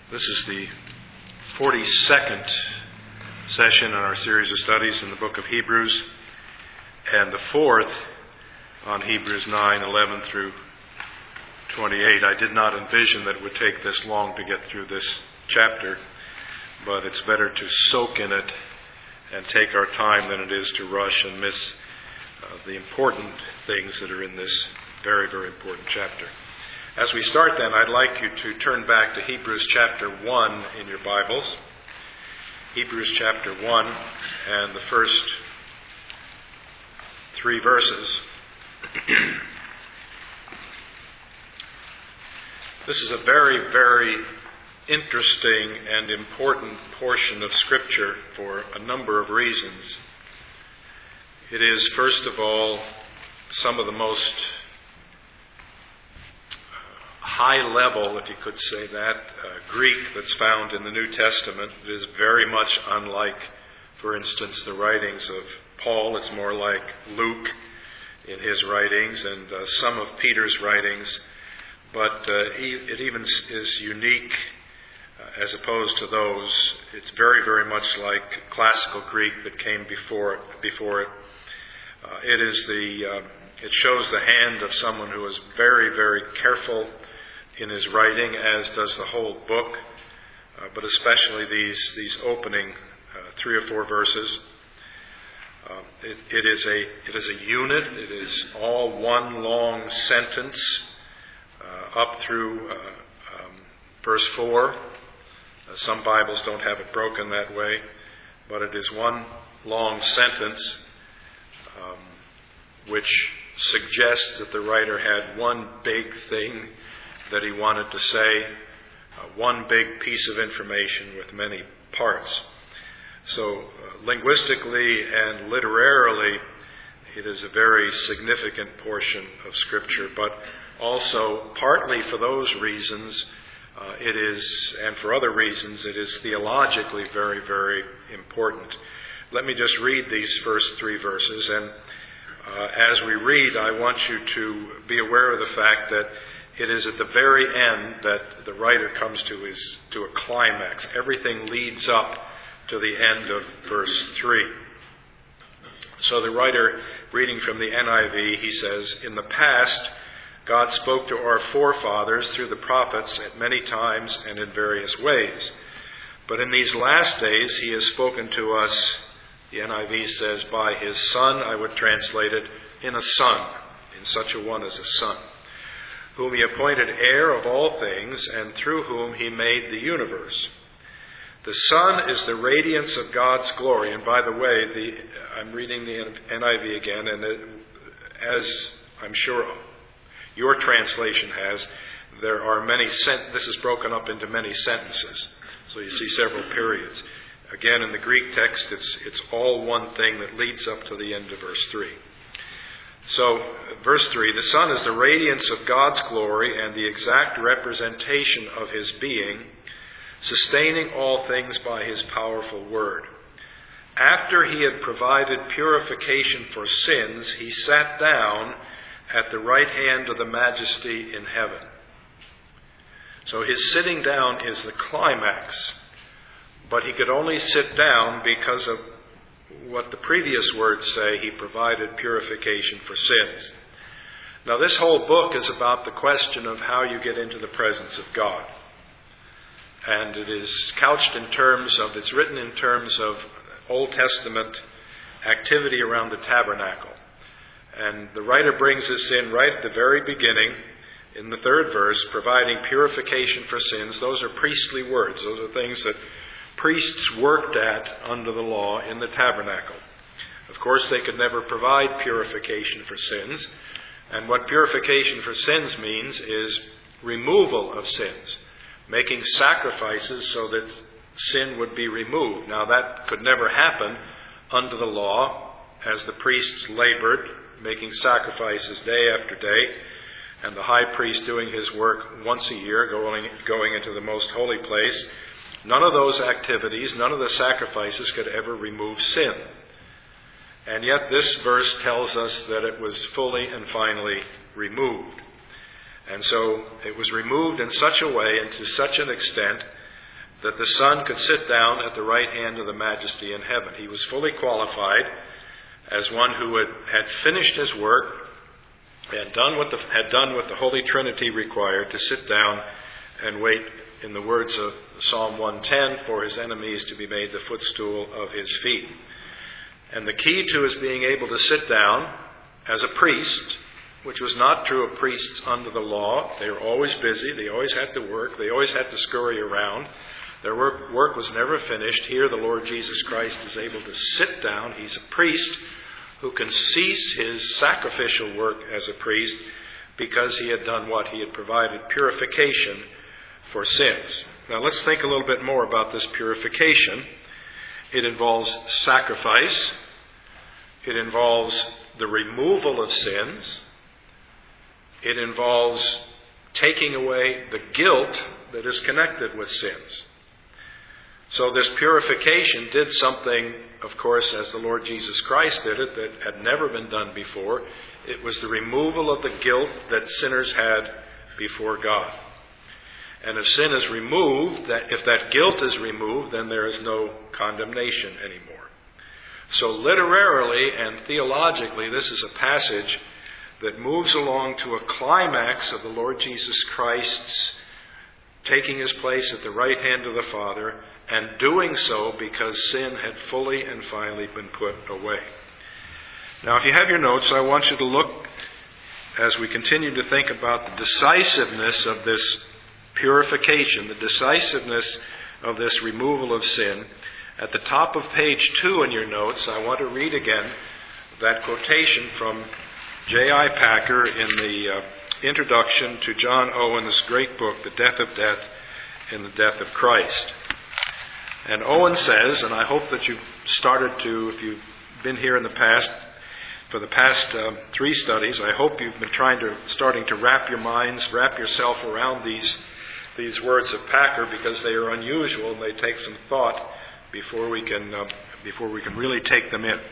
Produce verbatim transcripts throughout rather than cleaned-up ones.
This is the forty-second session in our series of studies in the book of Hebrews, and the fourth on Hebrews nine, eleven through twenty-eight. I did not envision that it would take this long to get through this chapter, but it's better to soak in it and take our time than it is to rush and miss uh, the important things that are in this very, very important chapter. As we start then, I'd like you to turn back to Hebrews chapter one in your Bibles. Hebrews chapter one and the first three verses. This is a very, very interesting and important portion of Scripture for a number of reasons. It is, first of all, some of the most high level, if you could say that, uh, Greek that's found in the New Testament. It is very much unlike, for instance, the writings of Paul. It's more like Luke in his writings and uh, some of Peter's writings. But uh, it even is unique uh, as opposed to those. It's very, very much like classical Greek that came before it. Before it, uh, it is the. Uh, it shows the hand of someone who is very, very careful in his writing, as does the whole book, uh, but especially these these opening uh, three or four verses. Uh, it, it is a it is a unit. It is all one long sentence uh, up through uh, um, verse four. Uh, some Bibles don't have it broken that way, but it is one long sentence, um, which suggests that the writer had one big thing that he wanted to say, uh, one big piece of information with many parts. So uh, linguistically and literarily, it is a very significant portion of Scripture, but also partly for those reasons, uh, it is, and for other reasons, it is theologically very, very important. Let me just read these first three verses, and uh, as we read, I want you to be aware of the fact that it is at the very end that the writer comes to his to a climax. Everything leads up to the end of verse three. So the writer, reading from the N I V, he says, "In the past, God spoke to our forefathers through the prophets at many times and in various ways. But in these last days, he has spoken to us," the N I V says, "by his Son," I would translate it, "in a Son, in such a one as a Son, whom he appointed heir of all things, and through whom he made the universe. The Son is the radiance of God's glory." And by the way, the, I'm reading the N I V again, and it, as I'm sure your translation has, there are many, sent, this is broken up into many sentences. So you see several periods. Again, in the Greek text, it's, it's all one thing that leads up to the end of verse three. So, verse three, "The Son is the radiance of God's glory and the exact representation of his being, sustaining all things by his powerful word. After he had provided purification for sins, he sat down at the right hand of the Majesty in heaven." So his sitting down is the climax, but he could only sit down because of what the previous words say: he provided purification for sins. Now, this whole book is about the question of how you get into the presence of God. And it is couched in terms of, it's written in terms of Old Testament activity around the tabernacle. And the writer brings this in right at the very beginning, in the third verse, providing purification for sins. Those are priestly words. Those are things that priests worked at under the law in the tabernacle. Of course, they could never provide purification for sins. And what purification for sins means is removal of sins, making sacrifices so that sin would be removed. Now, that could never happen under the law, as the priests labored, making sacrifices day after day, and the high priest doing his work once a year, going, going into the most holy place. None of those activities, none of the sacrifices could ever remove sin. And yet this verse tells us that it was fully and finally removed. And so it was removed in such a way and to such an extent that the Son could sit down at the right hand of the Majesty in heaven. He was fully qualified as one who had, had finished his work and done what the, had done what the Holy Trinity required, to sit down and wait, in the words of Psalm one ten, for his enemies to be made the footstool of his feet. And the key to his being able to sit down as a priest, which was not true of priests under the law. They were always busy. They always had to work. They always had to scurry around. Their work, work was never finished. Here the Lord Jesus Christ is able to sit down. He's a priest who can cease his sacrificial work as a priest because he had done what? He had provided purification for sins. Now let's think a little bit more about this purification. It involves sacrifice. It involves the removal of sins. It involves taking away the guilt that is connected with sins. So this purification did something, of course, as the Lord Jesus Christ did it, that had never been done before. It was the removal of the guilt that sinners had before God. And if sin is removed, that if that guilt is removed, then there is no condemnation anymore. So literarily and theologically, this is a passage that moves along to a climax of the Lord Jesus Christ's taking his place at the right hand of the Father, and doing so because sin had fully and finally been put away. Now, if you have your notes, I want you to look, as we continue to think about the decisiveness of this purification, the decisiveness of this removal of sin. At the top of page two in your notes, I want to read again that quotation from J I Packer in the uh, introduction to John Owen's great book, The Death of Death and the Death of Christ. And Owen says, and I hope that you've started to, if you've been here in the past, for the past uh, three studies, I hope you've been trying to, starting to wrap your minds, wrap yourself around these these words of Packer, because they are unusual and they take some thought before we can uh, before we can really take them in.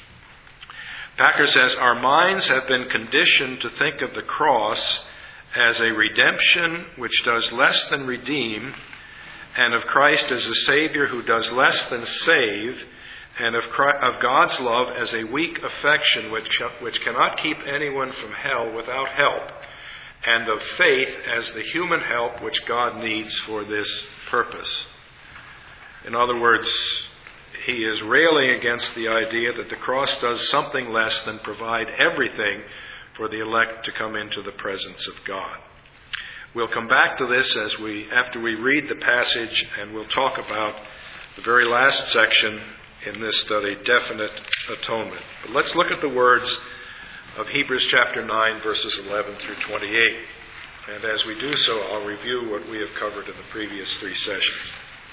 Packer says, our minds have been conditioned to think of the cross as a redemption which does less than redeem, and of Christ as a Savior who does less than save, and of, Christ, of God's love as a weak affection which, which cannot keep anyone from hell without help, and of faith as the human help which God needs for this purpose. In other words, he is railing against the idea that the cross does something less than provide everything for the elect to come into the presence of God. We'll come back to this as we, after we read the passage, and we'll talk about the very last section in this study, definite atonement. But let's look at the words of Hebrews chapter nine, verses eleven through twenty-eight. And as we do so, I'll review what we have covered in the previous three sessions.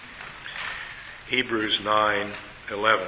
Hebrews nine eleven.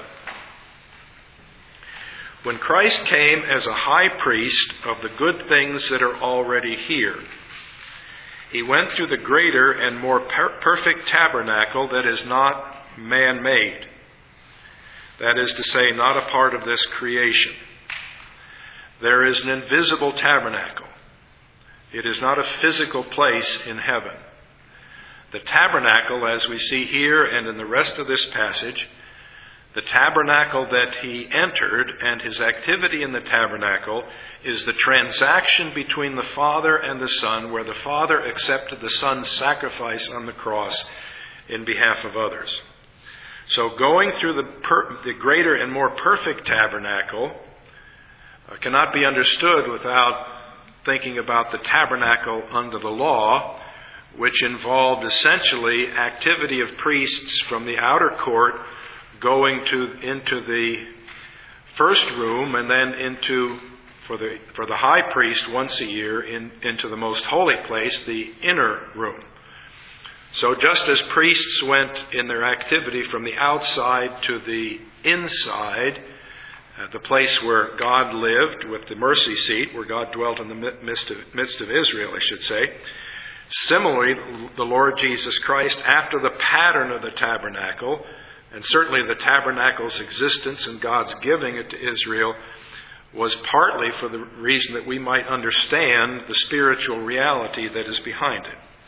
When Christ came as a high priest of the good things that are already here, he went through the greater and more per- perfect tabernacle that is not man-made. That is to say, not a part of this creation. There is an invisible tabernacle. It is not a physical place in heaven. The tabernacle, as we see here and in the rest of this passage, the tabernacle that he entered and his activity in the tabernacle is the transaction between the Father and the Son, where the Father accepted the Son's sacrifice on the cross in behalf of others. So going through the, per, the greater and more perfect tabernacle uh, cannot be understood without thinking about the tabernacle under the law, which involved essentially activity of priests from the outer court going to into the first room and then into, for the for the high priest once a year, in, into the most holy place, the inner room. So just as priests went in their activity from the outside to the inside, uh, the place where God lived with the mercy seat, where God dwelt in the midst of, midst of Israel, I should say, similarly, the Lord Jesus Christ, after the pattern of the tabernacle, and certainly the tabernacle's existence and God's giving it to Israel, was partly for the reason that we might understand the spiritual reality that is behind it.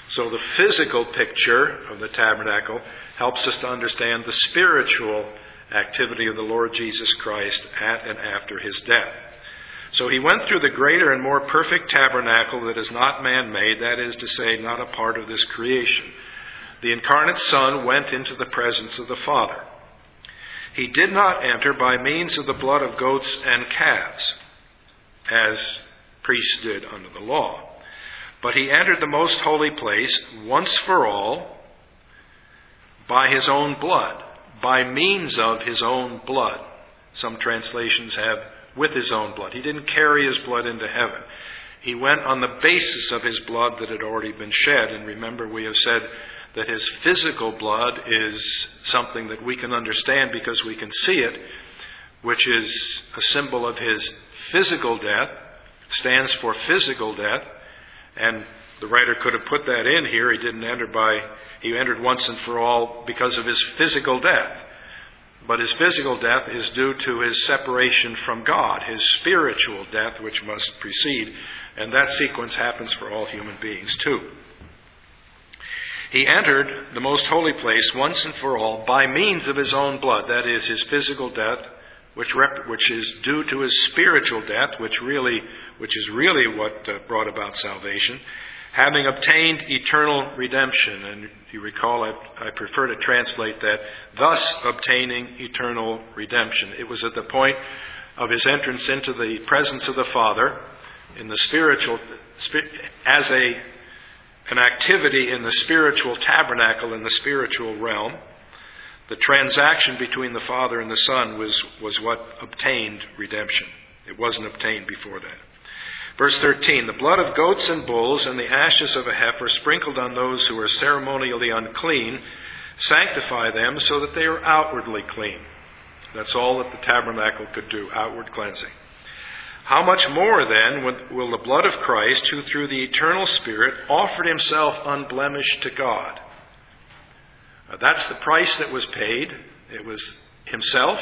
So the physical picture of the tabernacle helps us to understand the spiritual activity of the Lord Jesus Christ at and after his death. So he went through the greater and more perfect tabernacle that is not man-made, that is to say, not a part of this creation. The incarnate Son went into the presence of the Father. He did not enter by means of the blood of goats and calves, as priests did under the law. But he entered the most holy place once for all by his own blood, by means of his own blood. Some translations have with his own blood. He didn't carry his blood into heaven. He went on the basis of his blood that had already been shed. And remember, we have said that his physical blood is something that we can understand because we can see it, which is a symbol of his physical death, stands for physical death. And the writer could have put that in here. He didn't enter by, he entered once and for all because of his physical death. But his physical death is due to his separation from God, his spiritual death, which must precede. And that sequence happens for all human beings too. He entered the most holy place once and for all by means of his own blood, that is, his physical death, which rep- which is due to his spiritual death, which really, which is really what uh, brought about salvation, having obtained eternal redemption. And you recall, I, I prefer to translate that, thus obtaining eternal redemption. It was at the point of his entrance into the presence of the Father, in the spiritual, as a an activity in the spiritual tabernacle, in the spiritual realm. The transaction between the Father and the Son was, was what obtained redemption. It wasn't obtained before that. Verse thirteen, the blood of goats and bulls and the ashes of a heifer sprinkled on those who are ceremonially unclean sanctify them so that they are outwardly clean. That's all that the tabernacle could do, outward cleansing. How much more then will the blood of Christ, who through the eternal Spirit offered himself unblemished to God? Uh, that's the price that was paid. It was himself.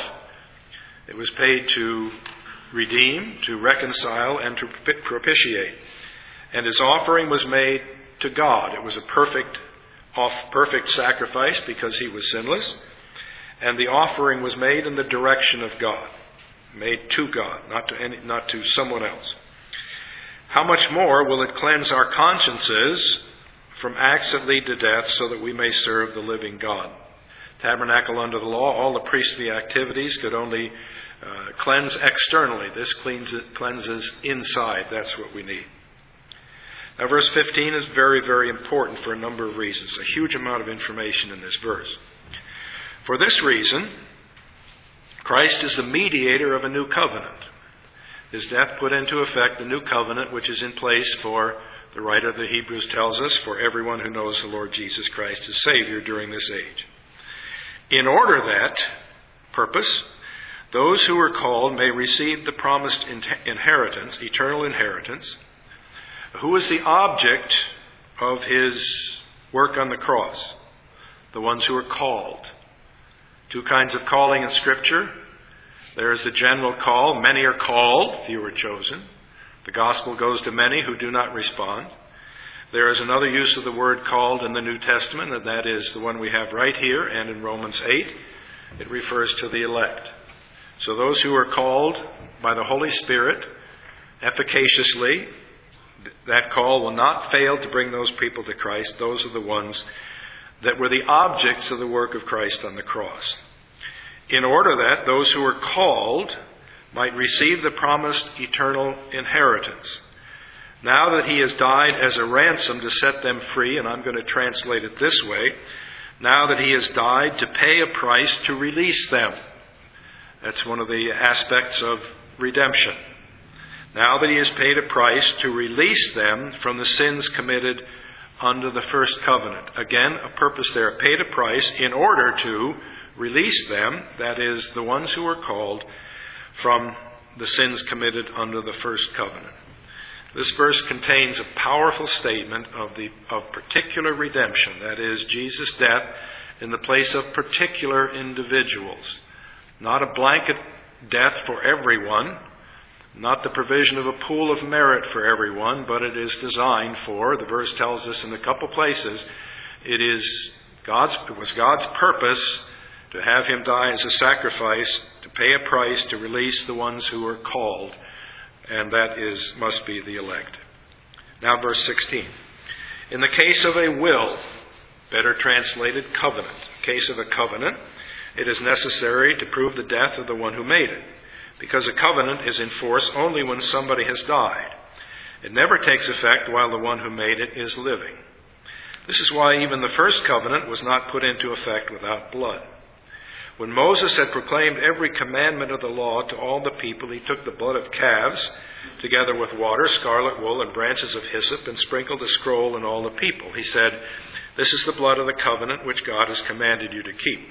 It was paid to redeem, to reconcile, and to propitiate. And his offering was made to God. It was a perfect, off, perfect sacrifice because he was sinless. And the offering was made in the direction of God. Made to God, not to any, not to someone else. How much more will it cleanse our consciences from acts that lead to death so that we may serve the living God? Tabernacle under the law, all the priestly activities could only uh, cleanse externally. This cleanses, cleanses inside. That's what we need. Now verse fifteen is very, very important for a number of reasons. A huge amount of information in this verse. For this reason, Christ is the mediator of a new covenant. His death put into effect the new covenant which is in place for, the writer of the Hebrews tells us, for everyone who knows the Lord Jesus Christ as Savior during this age. In order that purpose, those who are called may receive the promised inheritance, eternal inheritance. Who is the object of his work on the cross? The ones who are called. Two kinds of calling in Scripture. There is the general call. Many are called, few are chosen. The gospel goes to many who do not respond. There is another use of the word called in the New Testament, and that is the one we have right here and in Romans eight. It refers to the elect. So those who are called by the Holy Spirit efficaciously, that call will not fail to bring those people to Christ. Those are the ones that were the objects of the work of Christ on the cross. In order that those who are called might receive the promised eternal inheritance. Now that he has died as a ransom to set them free, and I'm going to translate it this way, now that he has died to pay a price to release them. That's one of the aspects of redemption. Now that he has paid a price to release them from the sins committed under the first covenant. Again, a purpose there, paid a price in order to release them, that is, the ones who are called, from the sins committed under the first covenant. This verse contains a powerful statement of the of particular redemption, that is, Jesus' death in the place of particular individuals. Not a blanket death for everyone, not the provision of a pool of merit for everyone, but it is designed for, the verse tells us in a couple places, it is God's, it was God's purpose to have him die as a sacrifice, to pay a price to release the ones who are called, and that is must be the elect. Now verse sixteen. In the case of a will, better translated covenant, case of a covenant, it is necessary to prove the death of the one who made it, because a covenant is in force only when somebody has died. It never takes effect while the one who made it is living. This is why even the first covenant was not put into effect without blood. When Moses had proclaimed every commandment of the law to all the people, he took the blood of calves, together with water, scarlet wool, and branches of hyssop, and sprinkled the scroll on all the people. He said, "This is the blood of the covenant which God has commanded you to keep."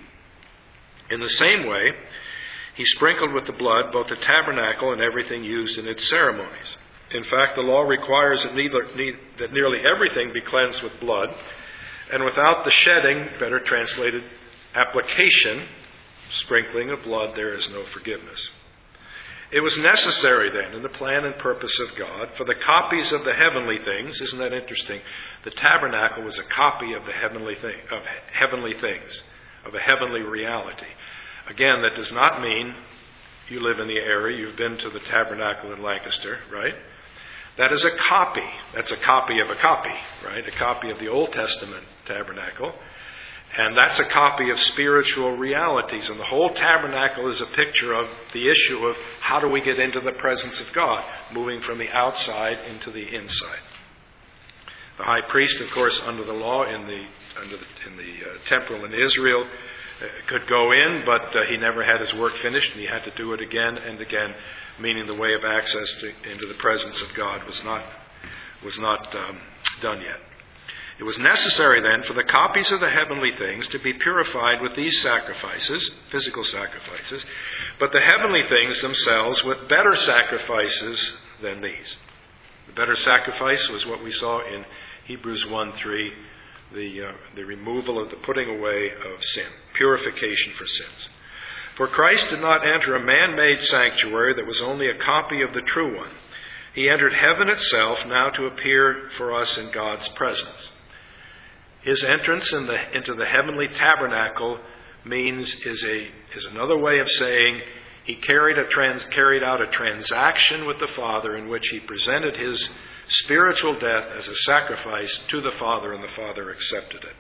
In the same way, he sprinkled with the blood both the tabernacle and everything used in its ceremonies. In fact, the law requires that, neither, that nearly everything be cleansed with blood, and without the shedding, better translated, application, sprinkling of blood, there is no forgiveness. It was necessary then, in the plan and purpose of God, for the copies of the heavenly things. Isn't that interesting? The tabernacle was a copy of the heavenly thing, of heavenly things, of a heavenly reality. Again, that does not mean you live in the area, you've been to the tabernacle in Lancaster, right? That is a copy. That's a copy of a copy, right? A copy of the Old Testament tabernacle. And that's a copy of spiritual realities. And the whole tabernacle is a picture of the issue of how do we get into the presence of God, moving from the outside into the inside. The high priest, of course, under the law in the, under the, in the uh, temple in Israel, uh, could go in, but uh, he never had his work finished, and he had to do it again and again, meaning the way of access to, into the presence of God was not, was not um, done yet. It was necessary then for the copies of the heavenly things to be purified with these sacrifices, physical sacrifices, but the heavenly things themselves with better sacrifices than these. The better sacrifice was what we saw in Hebrews one three, the, uh, the removal of the putting away of sin, purification for sins. For Christ did not enter a man-made sanctuary that was only a copy of the true one. He entered heaven itself now to appear for us in God's presence. His entrance in the, into the heavenly tabernacle means is a is another way of saying he carried a trans, carried out a transaction with the Father in which he presented his spiritual death as a sacrifice to the Father, and the Father accepted it.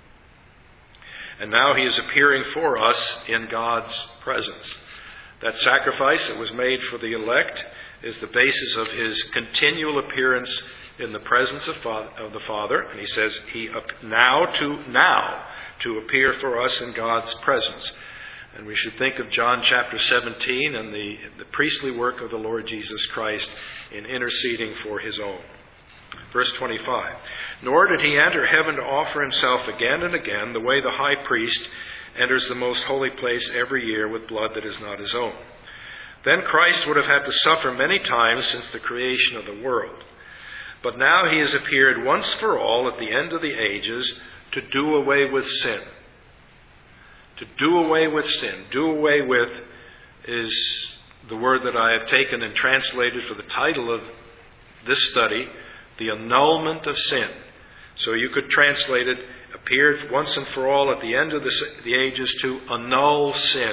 And now he is appearing for us in God's presence. That sacrifice that was made for the elect is the basis of his continual appearance in the presence of, Father, of the Father. And he says he now to now to appear for us in God's presence. And we should think of John chapter seventeen and the, the priestly work of the Lord Jesus Christ in interceding for his own. Verse twenty-five. Nor did he enter heaven to offer himself again and again the way the high priest enters the most holy place every year with blood that is not his own. Then Christ would have had to suffer many times since the creation of the world. But now he has appeared once for all at the end of the ages to do away with sin. To do away with sin. Do away with is the word that I have taken and translated for the title of this study, the annulment of sin. So you could translate it, appeared once and for all at the end of the, the ages to annul sin.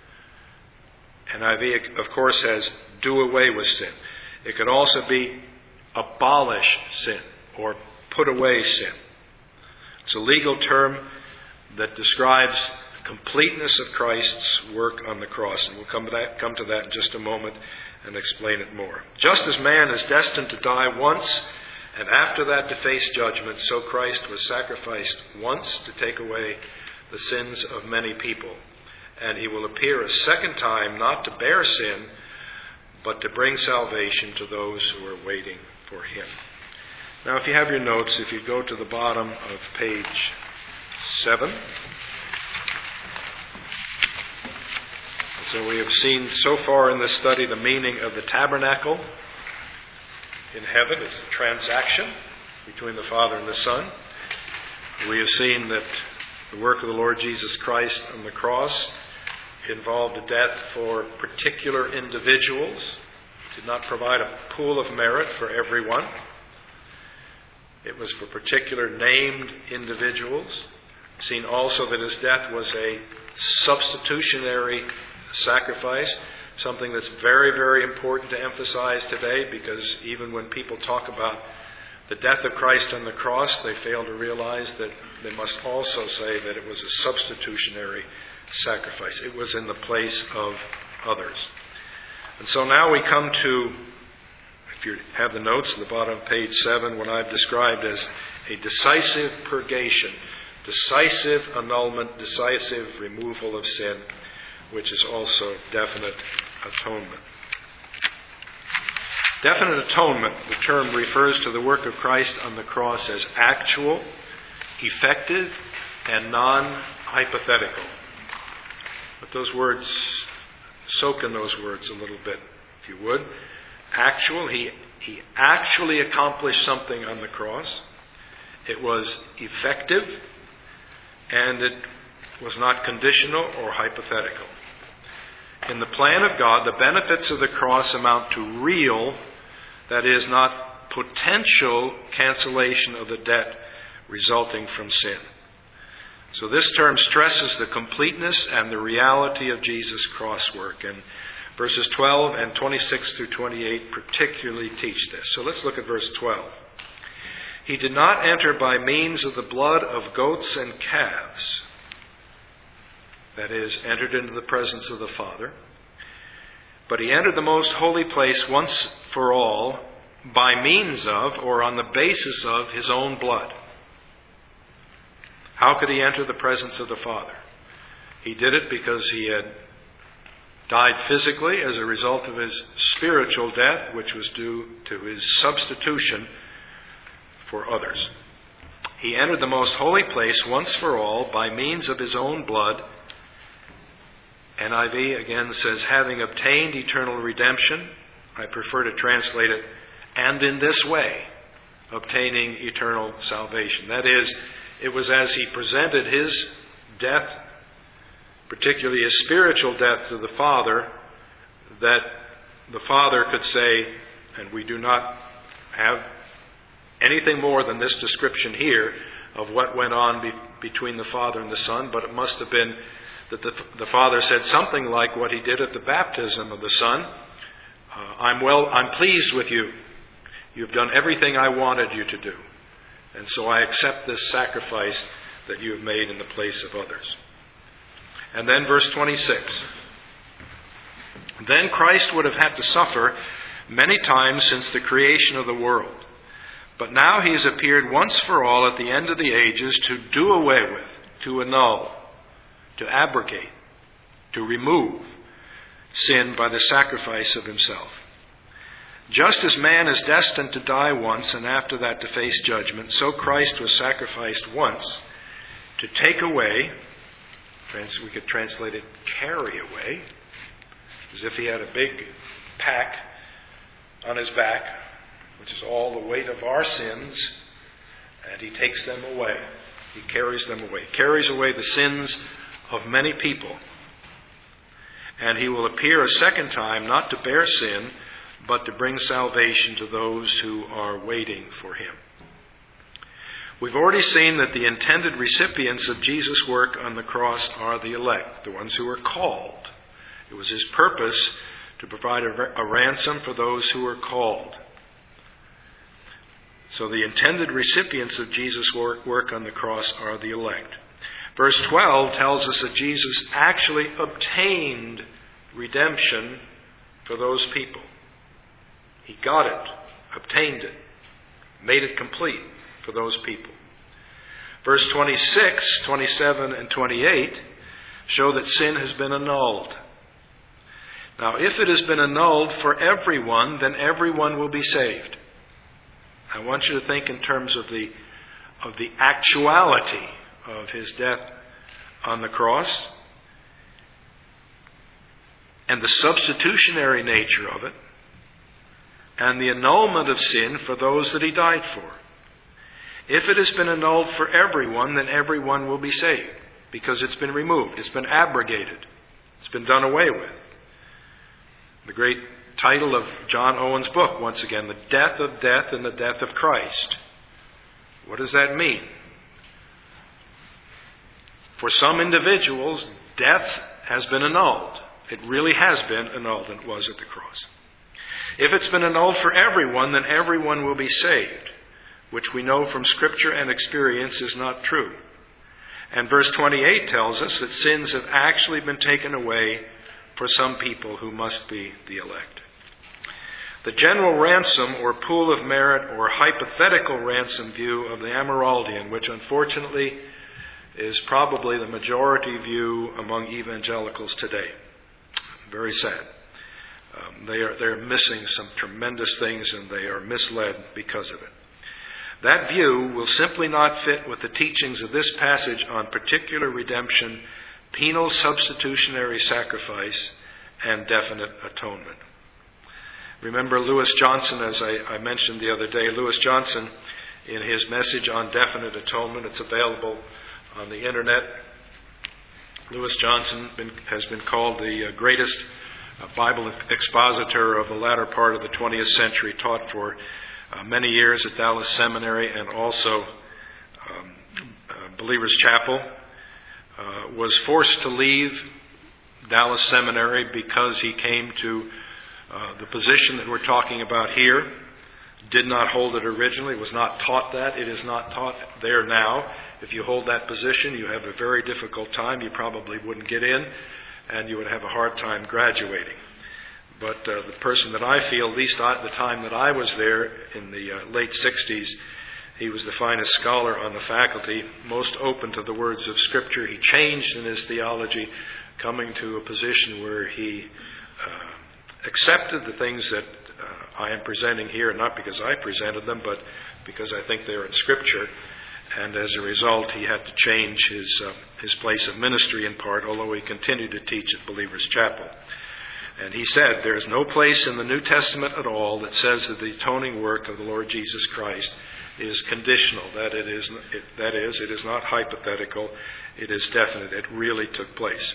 N I V, of course, has do away with sin. It could also be abolish sin or put away sin. It's a legal term that describes the completeness of Christ's work on the cross. And we'll come to that, come to that in just a moment and explain it more. Just as man is destined to die once and after that to face judgment, so Christ was sacrificed once to take away the sins of many people. And he will appear a second time not to bear sin, but to bring salvation to those who are waiting for him. Now, if you have your notes, if you go to the bottom of page seven. So we have seen so far in this study the meaning of the tabernacle in heaven. It's the transaction between the Father and the Son. We have seen that the work of the Lord Jesus Christ on the cross involved a death for particular individuals, did not provide a pool of merit for everyone. It was for particular named individuals. We've seen also that his death was a substitutionary sacrifice, something that's very, very important to emphasize today, because even when people talk about the death of Christ on the cross, they fail to realize that they must also say that it was a substitutionary sacrifice. It was in the place of others. And so now we come to, if you have the notes at the bottom of page seven, what I've described as a decisive purgation, decisive annulment, decisive removal of sin, which is also definite atonement. Definite atonement, the term refers to the work of Christ on the cross as actual, effective, and non-hypothetical. But those words, soak in those words a little bit, if you would. Actual, he, he actually accomplished something on the cross. It was effective, and it was not conditional or hypothetical. In the plan of God, the benefits of the cross amount to real, that is, not potential, cancellation of the debt resulting from sin. So this term stresses the completeness and the reality of Jesus' cross work, and verses twelve and twenty-six through twenty-eight particularly teach this. So let's look at verse twelve. He did not enter by means of the blood of goats and calves, that is, entered into the presence of the Father, but he entered the most holy place once for all by means of, or on the basis of, his own blood. How could he enter the presence of the Father? He did it because he had died physically as a result of his spiritual death, which was due to his substitution for others. He entered the most holy place once for all by means of his own blood. N I V again says, having obtained eternal redemption. I prefer to translate it, and in this way, obtaining eternal salvation. That is, it was as he presented his death, particularly his spiritual death, to the Father, that the Father could say, and we do not have anything more than this description here of what went on be- between the Father and the Son, but it must have been that the, the Father said something like what he did at the baptism of the Son. Uh, I'm well, I'm pleased with you. You've done everything I wanted you to do. And so I accept this sacrifice that you have made in the place of others. And then verse twenty-six. Then Christ would have had to suffer many times since the creation of the world. But now he has appeared once for all at the end of the ages to do away with, to annul, to abrogate, to remove sin by the sacrifice of himself. Just as man is destined to die once and after that to face judgment, so Christ was sacrificed once to take away, we could translate it carry away, as if he had a big pack on his back, which is all the weight of our sins, and he takes them away. He carries them away. He carries away the sins of many people. And he will appear a second time, not to bear sin, but to bring salvation to those who are waiting for him. We've already seen that the intended recipients of Jesus' work on the cross are the elect, the ones who are called. It was his purpose to provide a, a ransom for those who are called. So the intended recipients of Jesus' work, work on the cross are the elect. Verse twelve tells us that Jesus actually obtained redemption for those people. He got it, obtained it, made it complete for those people. Verse twenty-six, twenty-seven, and twenty-eight show that sin has been annulled. Now, if it has been annulled for everyone, then everyone will be saved. I want you to think in terms of the of the actuality of his death on the cross and the substitutionary nature of it and the annulment of sin for those that he died for. If it has been annulled for everyone, then everyone will be saved because it's been removed. It's been abrogated. It's been done away with. The great title of John Owen's book, once again, The Death of Death and the Death of Christ. What does that mean? For some individuals, death has been annulled. It really has been annulled, and it was at the cross. If it's been annulled for everyone, then everyone will be saved, which we know from Scripture and experience is not true. And verse twenty-eight tells us that sins have actually been taken away for some people who must be the elect. The general ransom or pool of merit or hypothetical ransom view of the Amyraldian, which unfortunately is probably the majority view among evangelicals today. Very sad. Um, they are they're missing some tremendous things, and they are misled because of it. That view will simply not fit with the teachings of this passage on particular redemption, penal substitutionary sacrifice, and definite atonement. Remember Lewis Johnson, as I, I mentioned the other day. Lewis Johnson, in his message on definite atonement, it's available on the internet. Lewis Johnson been, has been called the uh, greatest uh, Bible expositor of the latter part of the twentieth century, taught for uh, many years at Dallas Seminary and also um, uh, Believers Chapel. Uh, was forced to leave Dallas Seminary because he came to uh, the position that we're talking about here. Did not hold it originally, was not taught that. It is not taught there now. If you hold that position, you have a very difficult time. You probably wouldn't get in, and you would have a hard time graduating. But uh, the person that I feel, at least at the time that I was there in the uh, late sixties, he was the finest scholar on the faculty, most open to the words of Scripture. He changed in his theology, coming to a position where he uh, accepted the things that uh, I am presenting here, not because I presented them, but because I think they're in Scripture. And as a result, he had to change his uh, his place of ministry in part, although he continued to teach at Believers Chapel. And he said, there is no place in the New Testament at all that says that the atoning work of the Lord Jesus Christ is conditional. That it is, it, that is, it is not hypothetical. It is definite. It really took place.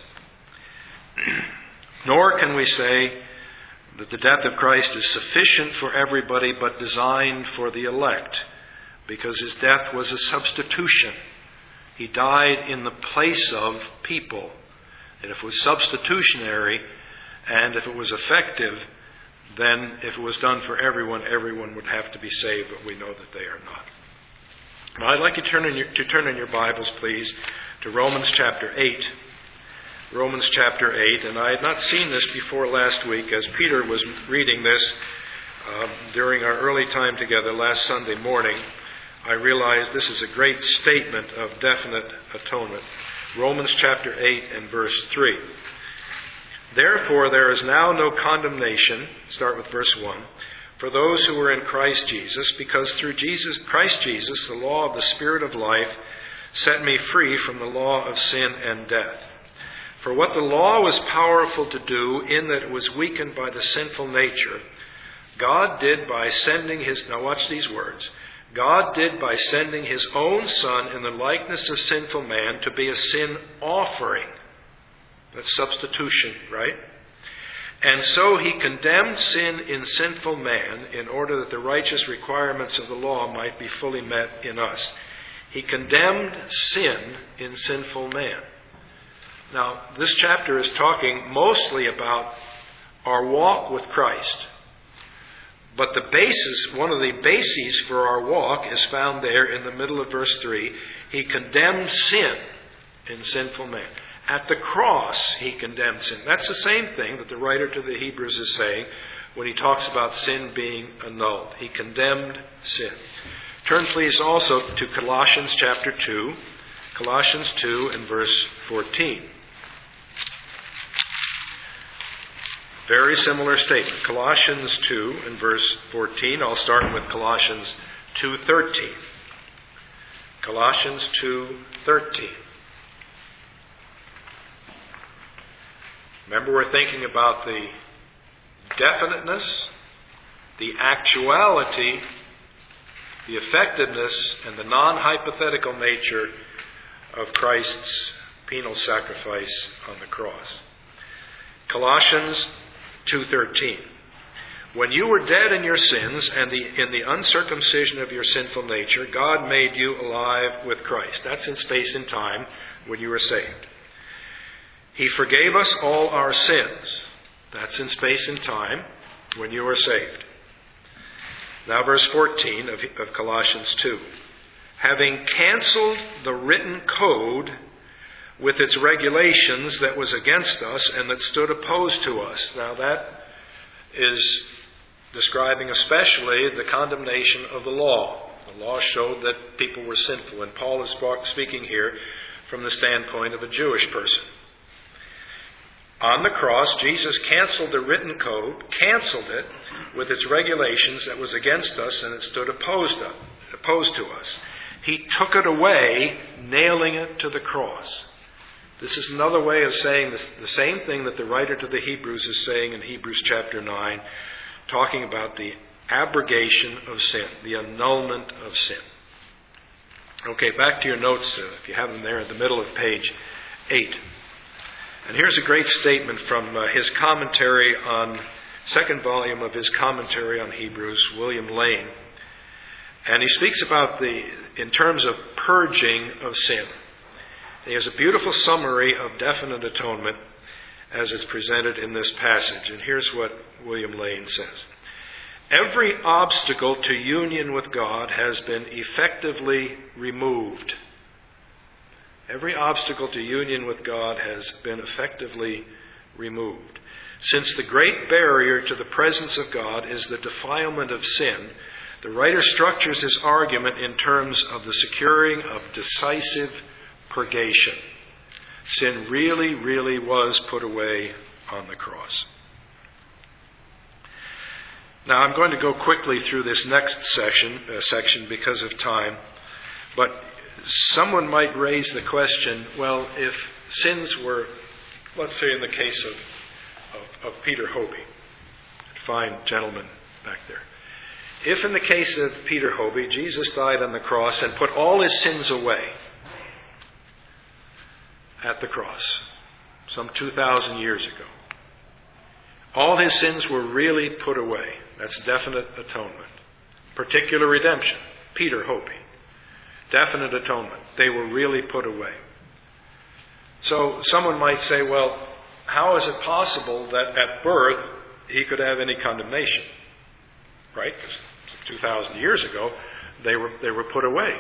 Nor can we say that the death of Christ is sufficient for everybody but designed for the elect, because his death was a substitution. He died in the place of people. And if it was substitutionary and if it was effective, then if it was done for everyone, everyone would have to be saved, but we know that they are not. Now, I'd like you to turn in your, to turn in your Bibles, please, to Romans chapter eight. Romans chapter eight, and I had not seen this before last week. As Peter was reading this uh, during our early time together last Sunday morning, I realized this is a great statement of definite atonement. Romans chapter eight and verse three. Therefore, there is now no condemnation, start with verse one, for those who are in Christ Jesus, because through Jesus, Christ Jesus, the law of the Spirit of life set me free from the law of sin and death. For what the law was powerful to do, in that it was weakened by the sinful nature, God did by sending his, now watch these words, God did by sending his own Son in the likeness of sinful man to be a sin offering. That's substitution, right? And so he condemned sin in sinful man in order that the righteous requirements of the law might be fully met in us. He condemned sin in sinful man. Now, this chapter is talking mostly about our walk with Christ. But the basis, one of the bases for our walk is found there in the middle of verse three. He condemned sin in sinful man. At the cross, he condemned sin. That's the same thing that the writer to the Hebrews is saying when he talks about sin being annulled. He condemned sin. Turn please also to Colossians chapter two. Colossians two and verse fourteen. Very similar statement. Colossians two and verse fourteen. I'll start with Colossians two thirteen. Colossians two thirteen. Remember, we're thinking about the definiteness, the actuality, the effectiveness, and the non-hypothetical nature of Christ's penal sacrifice on the cross. Colossians two thirteen. When you were dead in your sins and the, in the uncircumcision of your sinful nature, God made you alive with Christ. That's in space and time when you were saved. He forgave us all our sins. That's in space and time when you were saved. Now verse fourteen of, of Colossians two. Having canceled the written code with its regulations that was against us and that stood opposed to us. Now that is describing especially the condemnation of the law. The law showed that people were sinful, and Paul is speaking here from the standpoint of a Jewish person. On the cross, Jesus canceled the written code, canceled it with its regulations that was against us and it stood opposed, opposed to us. He took it away, nailing it to the cross. This is another way of saying this, the same thing that the writer to the Hebrews is saying in Hebrews chapter nine, talking about the abrogation of sin, the annulment of sin. Okay, back to your notes, uh, if you have them there in the middle of page eight. And here's a great statement from uh, his commentary on, second volume of his commentary on Hebrews, William Lane. And he speaks about the, in terms of purging of sin. He has a beautiful summary of definite atonement as it's presented in this passage. And here's what William Lane says. Every obstacle to union with God has been effectively removed. Every obstacle to union with God has been effectively removed. Since the great barrier to the presence of God is the defilement of sin, the writer structures his argument in terms of the securing of decisive purgation. Sin really, really was put away on the cross. Now, I'm going to go quickly through this next section, uh, section because of time, but someone might raise the question, well, if sins were, let's say in the case of, of, of Peter Hobie, fine gentleman back there. If in the case of Peter Hobie, Jesus died on the cross and put all his sins away at the cross, some two thousand years ago. All his sins were really put away. That's definite atonement. Particular redemption. Peter Hobie. Definite atonement. They were really put away. So someone might say, well, how is it possible that at birth he could have any condemnation? Right? Because two thousand years ago, they were, they were put away.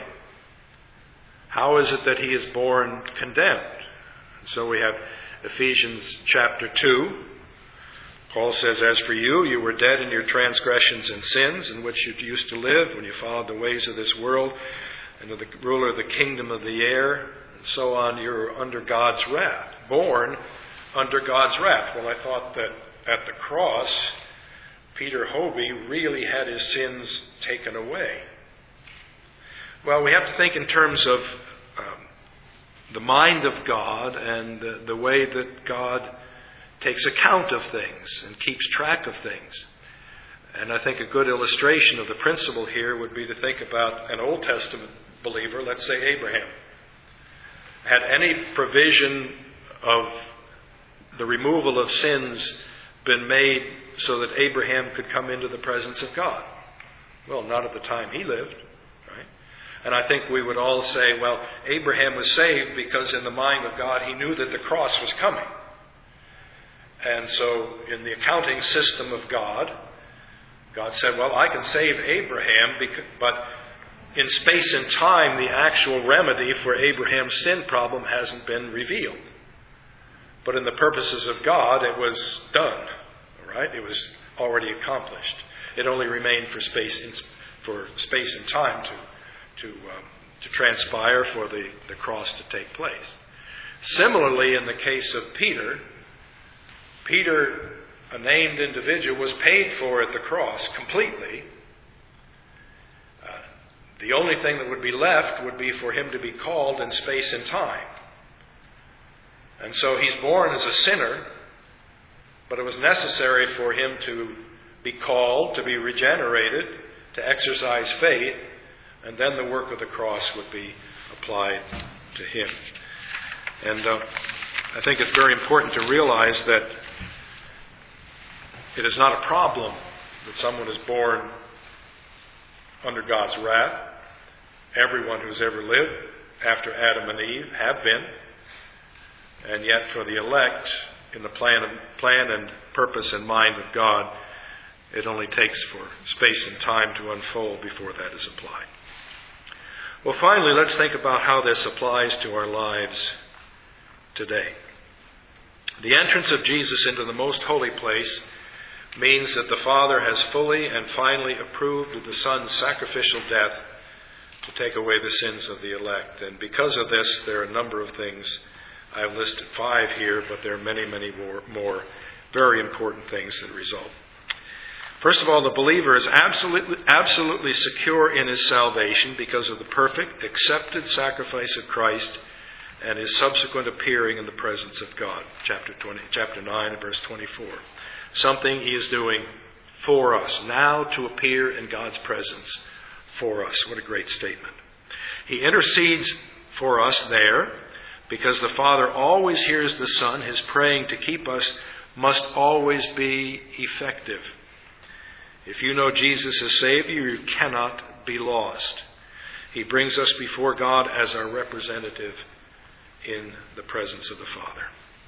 How is it that he is born condemned? And so we have Ephesians chapter two. Paul says, as for you, you were dead in your transgressions and sins in which you used to live when you followed the ways of this world and of the ruler of the kingdom of the air, and so on. You're under God's wrath, born under God's wrath. Well, I thought that at the cross, Peter Hobie really had his sins taken away. Well, we have to think in terms of um, the mind of God and the, the way that God takes account of things and keeps track of things. And I think a good illustration of the principle here would be to think about an Old Testament believer, let's say Abraham. Had any provision of the removal of sins been made so that Abraham could come into the presence of God? Well, not at the time he lived, right? And I think we would all say, well, Abraham was saved because in the mind of God he knew that the cross was coming. And so in the accounting system of God, God said, well, I can save Abraham, because, but in space and time, the actual remedy for Abraham's sin problem hasn't been revealed. But in the purposes of God, it was done. All right? It was already accomplished. It only remained for space and, for space and time to, to, um, to transpire, for the, the cross to take place. Similarly, in the case of Peter, Peter, a named individual, was paid for at the cross completely. Uh, the only thing that would be left would be for him to be called in space and time. And so he's born as a sinner, but it was necessary for him to be called, to be regenerated, to exercise faith, and then the work of the cross would be applied to him. And uh, I think it's very important to realize that it is not a problem that someone is born under God's wrath. Everyone who's ever lived after Adam and Eve have been. And yet for the elect, in the plan, and, plan and purpose and mind of God, it only takes for space and time to unfold before that is applied. Well, finally, let's think about how this applies to our lives today. The entrance of Jesus into the most holy place means that the Father has fully and finally approved of the Son's sacrificial death to take away the sins of the elect. And because of this, there are a number of things. I've listed five here, but there are many, many more, more very important things that result. First of all, the believer is absolutely, absolutely secure in his salvation because of the perfect, accepted sacrifice of Christ and his subsequent appearing in the presence of God. Chapter twenty, chapter nine, verse twenty-four. Something he is doing for us, now to appear in God's presence for us. What a great statement. He intercedes for us there because the Father always hears the Son. His praying to keep us must always be effective. If you know Jesus as Savior, you cannot be lost. He brings us before God as our representative in the presence of the Father.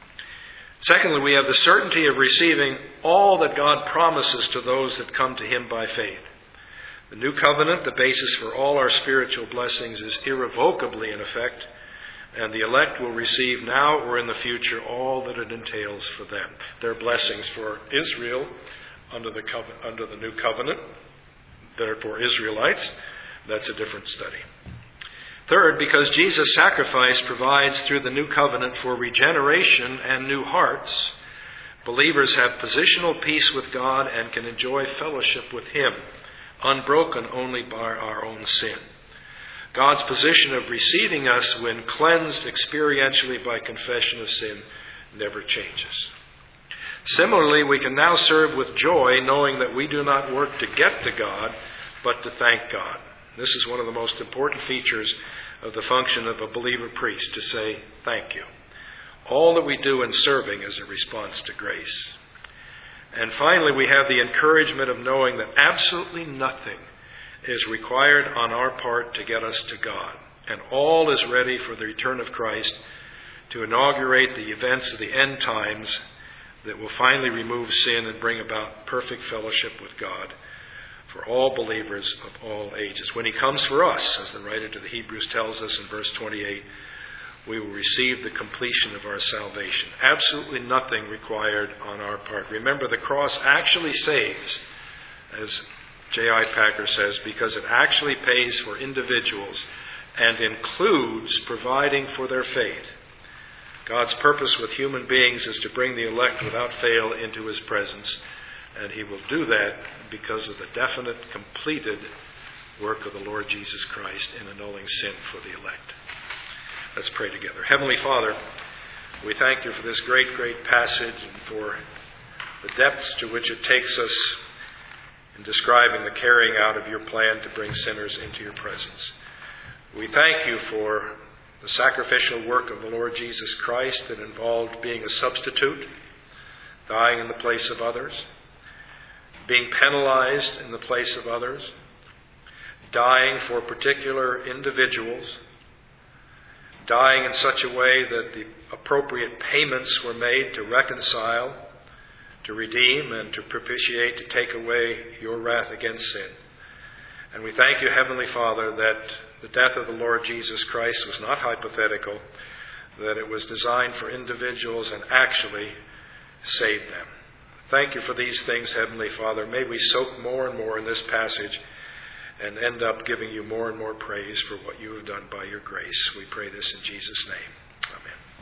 Secondly, we have the certainty of receiving all that God promises to those that come to Him by faith. The new covenant, the basis for all our spiritual blessings, is irrevocably in effect, and the elect will receive now or in the future all that it entails for them. Their blessings for Israel under the covenant, under the new covenant, they're for Israelites. That's a different study. Third, because Jesus' sacrifice provides through the new covenant for regeneration and new hearts, believers have positional peace with God and can enjoy fellowship with Him, unbroken only by our own sin. God's position of receiving us when cleansed experientially by confession of sin never changes. Similarly, we can now serve with joy, knowing that we do not work to get to God, but to thank God. This is one of the most important features of the function of a believer priest, to say thank you. All that we do in serving is a response to grace. And finally, we have the encouragement of knowing that absolutely nothing is required on our part to get us to God. And all is ready for the return of Christ to inaugurate the events of the end times that will finally remove sin and bring about perfect fellowship with God for all believers of all ages. When He comes for us, as the writer to the Hebrews tells us in verse twenty-eight, we will receive the completion of our salvation. Absolutely nothing required on our part. Remember, the cross actually saves, as J I Packer says, because it actually pays for individuals and includes providing for their faith. God's purpose with human beings is to bring the elect without fail into His presence, and He will do that because of the definite, completed work of the Lord Jesus Christ in annulling sin for the elect. Let's pray together. Heavenly Father, we thank You for this great, great passage and for the depths to which it takes us in describing the carrying out of Your plan to bring sinners into Your presence. We thank You for the sacrificial work of the Lord Jesus Christ that involved being a substitute, dying in the place of others, being penalized in the place of others, dying for particular individuals, dying in such a way that the appropriate payments were made to reconcile, to redeem, and to propitiate, to take away Your wrath against sin. And we thank You, Heavenly Father, that the death of the Lord Jesus Christ was not hypothetical, that it was designed for individuals and actually saved them. Thank You for these things, Heavenly Father. May we soak more and more in this passage and end up giving You more and more praise for what You have done by Your grace. We pray this in Jesus' name. Amen.